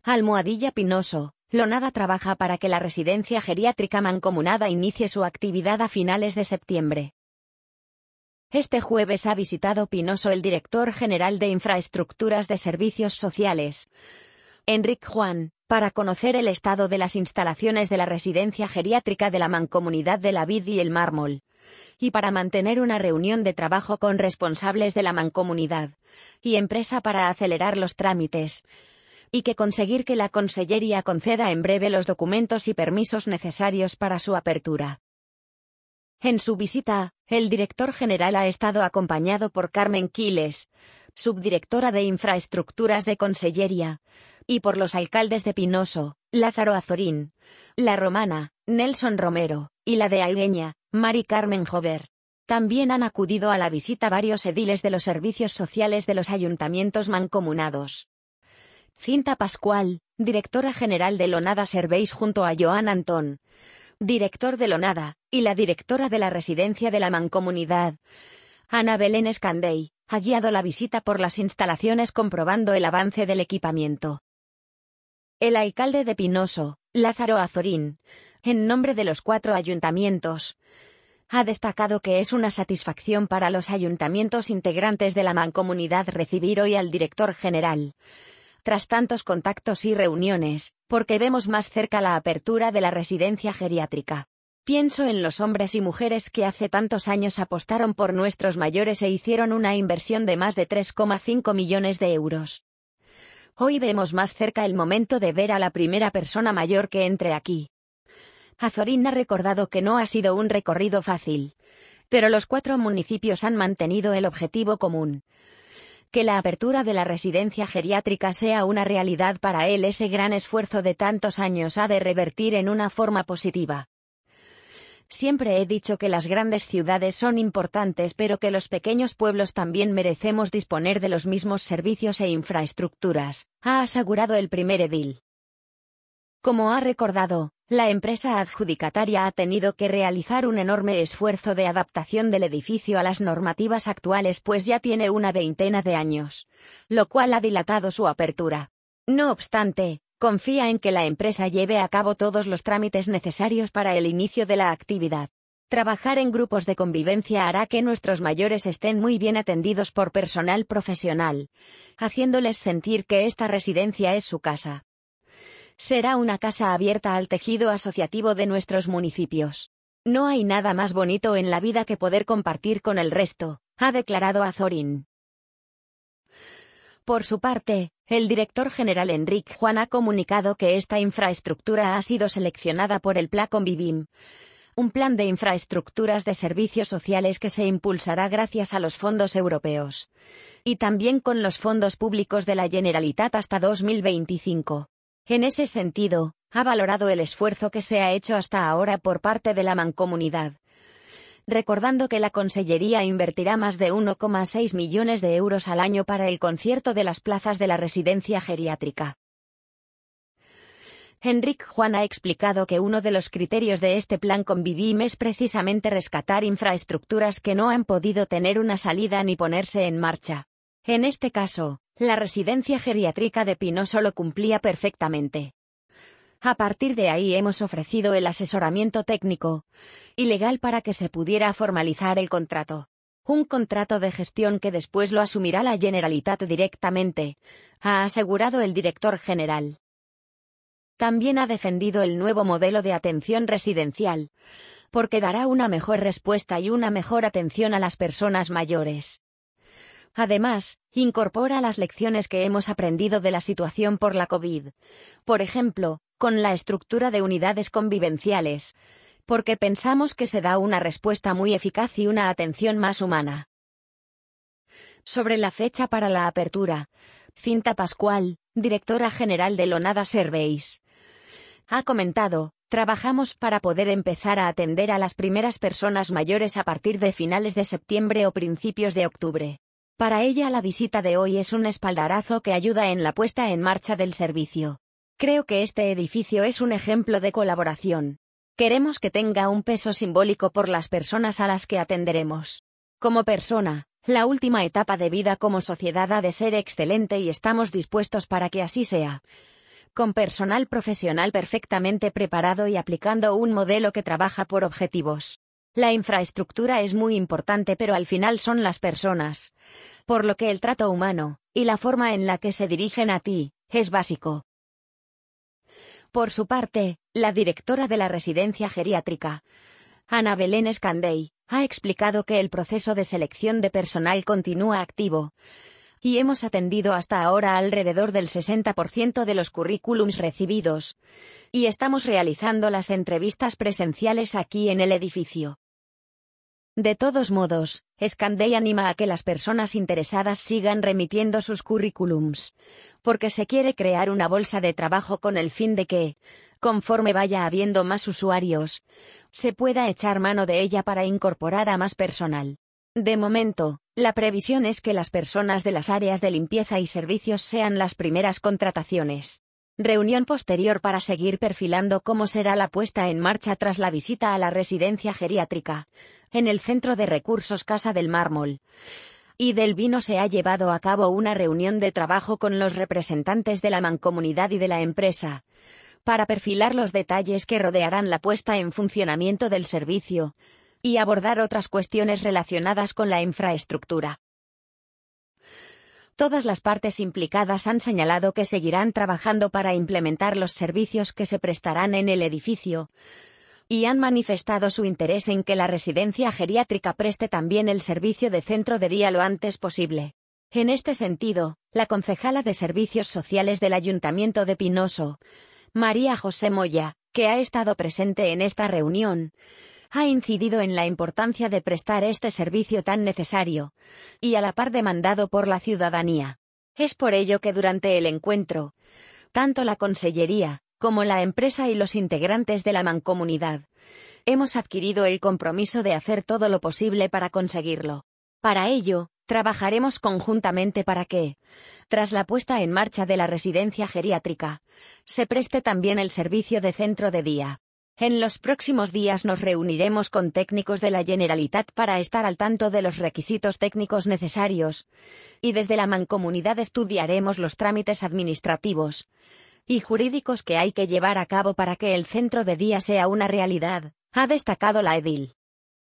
Almohadilla Pinoso, Lonada trabaja para que la residencia geriátrica mancomunada inicie su actividad a finales de septiembre. Este jueves ha visitado Pinoso el director general de Infraestructuras de Servicios Sociales, Enric Juan, para conocer el estado de las instalaciones de la residencia geriátrica de la Mancomunidad de la Vid y el Mármol, y para mantener una reunión de trabajo con responsables de la mancomunidad y empresa para acelerar los trámites, y que conseguir que la Consellería conceda en breve los documentos y permisos necesarios para su apertura. En su visita, el director general ha estado acompañado por Carmen Quiles, subdirectora de Infraestructuras de Consellería, y por los alcaldes de Pinoso, Lázaro Azorín, La Romana, Nelson Romero, y la de Algueña, Mari Carmen Jover. También han acudido a la visita varios ediles de los servicios sociales de los ayuntamientos mancomunados. Cinta Pascual, directora general de Lonada Serveis junto a Joan Antón, director de Lonada, y la directora de la residencia de la mancomunidad, Ana Belén Escandey, ha guiado la visita por las instalaciones comprobando el avance del equipamiento. El alcalde de Pinoso, Lázaro Azorín, en nombre de los 4 ayuntamientos, ha destacado que es una satisfacción para los ayuntamientos integrantes de la mancomunidad recibir hoy al director general, tras tantos contactos y reuniones, porque vemos más cerca la apertura de la residencia geriátrica. Pienso en los hombres y mujeres que hace tantos años apostaron por nuestros mayores e hicieron una inversión de más de 3,5 millones de euros. Hoy vemos más cerca el momento de ver a la primera persona mayor que entre aquí. Azorín ha recordado que no ha sido un recorrido fácil, pero los 4 municipios han mantenido el objetivo común. Que la apertura de la residencia geriátrica sea una realidad para él. Ese gran esfuerzo de tantos años ha de revertir en una forma positiva. Siempre he dicho que las grandes ciudades son importantes, pero que los pequeños pueblos también merecemos disponer de los mismos servicios e infraestructuras, ha asegurado el primer edil. Como ha recordado, la empresa adjudicataria ha tenido que realizar un enorme esfuerzo de adaptación del edificio a las normativas actuales, pues ya tiene una veintena de años, lo cual ha dilatado su apertura. No obstante, confía en que la empresa lleve a cabo todos los trámites necesarios para el inicio de la actividad. Trabajar en grupos de convivencia hará que nuestros mayores estén muy bien atendidos por personal profesional, haciéndoles sentir que esta residencia es su casa. Será una casa abierta al tejido asociativo de nuestros municipios. No hay nada más bonito en la vida que poder compartir con el resto, ha declarado Azorín. Por su parte, el director general Enric Juan ha comunicado que esta infraestructura ha sido seleccionada por el Pla Convivim, un plan de infraestructuras de servicios sociales que se impulsará gracias a los fondos europeos, y también con los fondos públicos de la Generalitat hasta 2025. En ese sentido, ha valorado el esfuerzo que se ha hecho hasta ahora por parte de la mancomunidad, recordando que la Consellería invertirá más de 1,6 millones de euros al año para el concierto de las plazas de la residencia geriátrica. Enric Juan ha explicado que uno de los criterios de este plan Convivim es precisamente rescatar infraestructuras que no han podido tener una salida ni ponerse en marcha. En este caso, la residencia geriátrica de Pinoso lo cumplía perfectamente. A partir de ahí hemos ofrecido el asesoramiento técnico y legal para que se pudiera formalizar el contrato. Un contrato de gestión que después lo asumirá la Generalitat directamente, ha asegurado el director general. También ha defendido el nuevo modelo de atención residencial, porque dará una mejor respuesta y una mejor atención a las personas mayores. Además, incorpora las lecciones que hemos aprendido de la situación por la COVID, por ejemplo, con la estructura de unidades convivenciales, porque pensamos que se da una respuesta muy eficaz y una atención más humana. Sobre la fecha para la apertura, Cinta Pascual, directora general de Lonada Serveis, ha comentado: trabajamos para poder empezar a atender a las primeras personas mayores a partir de finales de septiembre o principios de octubre. Para ella la visita de hoy es un espaldarazo que ayuda en la puesta en marcha del servicio. Creo que este edificio es un ejemplo de colaboración. Queremos que tenga un peso simbólico por las personas a las que atenderemos. Como persona, la última etapa de vida como sociedad ha de ser excelente y estamos dispuestos para que así sea. con personal profesional perfectamente preparado y aplicando un modelo que trabaja por objetivos. La infraestructura es muy importante, pero al final son las personas, por lo que el trato humano, y la forma en la que se dirigen a ti, es básico. Por su parte, la directora de la residencia geriátrica, Ana Belén Escandey, ha explicado que el proceso de selección de personal continúa activo, y hemos atendido hasta ahora alrededor del 60% de los currículums recibidos, y estamos realizando las entrevistas presenciales aquí en el edificio. De todos modos, Escandey anima a que las personas interesadas sigan remitiendo sus currículums, porque se quiere crear una bolsa de trabajo con el fin de que, conforme vaya habiendo más usuarios, se pueda echar mano de ella para incorporar a más personal. De momento, la previsión es que las personas de las áreas de limpieza y servicios sean las primeras contrataciones. Reunión posterior para seguir perfilando cómo será la puesta en marcha tras la visita a la residencia geriátrica, en el Centro de Recursos Casa del Mármol y del Vino se ha llevado a cabo una reunión de trabajo con los representantes de la mancomunidad y de la empresa, para perfilar los detalles que rodearán la puesta en funcionamiento del servicio, y abordar otras cuestiones relacionadas con la infraestructura. Todas las partes implicadas han señalado que seguirán trabajando para implementar los servicios que se prestarán en el edificio, y han manifestado su interés en que la residencia geriátrica preste también el servicio de centro de día lo antes posible. En este sentido, la concejala de Servicios Sociales del Ayuntamiento de Pinoso, María José Moya, que ha estado presente en esta reunión, ha incidido en la importancia de prestar este servicio tan necesario, y a la par demandado por la ciudadanía. Es por ello que durante el encuentro, tanto la Consellería, como la empresa y los integrantes de la mancomunidad, hemos adquirido el compromiso de hacer todo lo posible para conseguirlo. Para ello, trabajaremos conjuntamente para que, tras la puesta en marcha de la residencia geriátrica, se preste también el servicio de centro de día. En los próximos días nos reuniremos con técnicos de la Generalitat para estar al tanto de los requisitos técnicos necesarios, y desde la mancomunidad estudiaremos los trámites administrativos y jurídicos que hay que llevar a cabo para que el centro de día sea una realidad, ha destacado la edil.